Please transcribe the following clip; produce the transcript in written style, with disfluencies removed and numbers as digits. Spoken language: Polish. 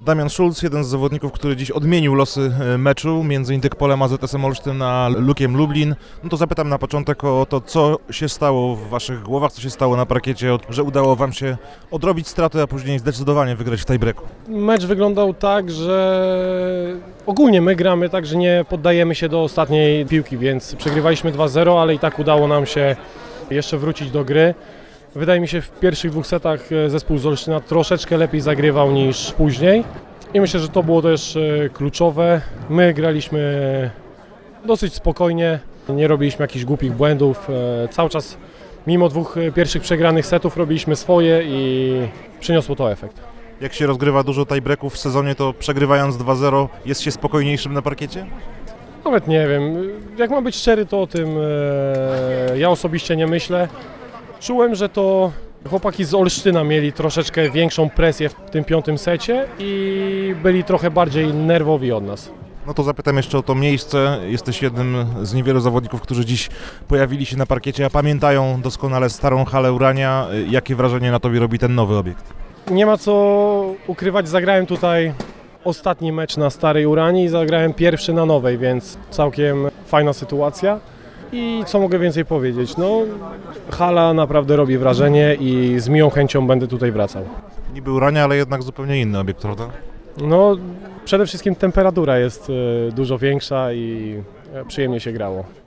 Damian Schulz, jeden z zawodników, który dziś odmienił losy meczu między Interpolem a ZS-em Olsztyn a Lukiem Lublin. No to zapytam na początek o to, co się stało w waszych głowach, co się stało na parkiecie, że udało wam się odrobić straty, a później zdecydowanie wygrać w tiebreaku. Mecz wyglądał tak, że ogólnie my gramy tak, że nie poddajemy się do ostatniej piłki, więc przegrywaliśmy 2-0, ale i tak udało nam się jeszcze wrócić do gry. Wydaje mi się, w pierwszych dwóch setach zespół z Olsztyna troszeczkę lepiej zagrywał niż później i myślę, że to było też kluczowe. My graliśmy dosyć spokojnie, nie robiliśmy jakichś głupich błędów. Cały czas, mimo dwóch pierwszych przegranych setów, robiliśmy swoje i przyniosło to efekt. Jak się rozgrywa dużo tiebreaków w sezonie, to przegrywając 2-0 jest się spokojniejszym na parkiecie? Nawet nie wiem, jak mam być szczery, to o tym ja osobiście nie myślę. Czułem, że to chłopaki z Olsztyna mieli troszeczkę większą presję w tym piątym secie i byli trochę bardziej nerwowi od nas. No to zapytam jeszcze o to miejsce. Jesteś jednym z niewielu zawodników, którzy dziś pojawili się na parkiecie, a pamiętają doskonale starą halę Urania. Jakie wrażenie na tobie robi ten nowy obiekt? Nie ma co ukrywać, zagrałem tutaj ostatni mecz na starej Uranii i zagrałem pierwszy na nowej, więc całkiem fajna sytuacja. I co mogę więcej powiedzieć? No, hala naprawdę robi wrażenie i z miłą chęcią będę tutaj wracał. Niby Urania, ale jednak zupełnie inny obiekt, prawda? No, przede wszystkim temperatura jest dużo większa i przyjemnie się grało.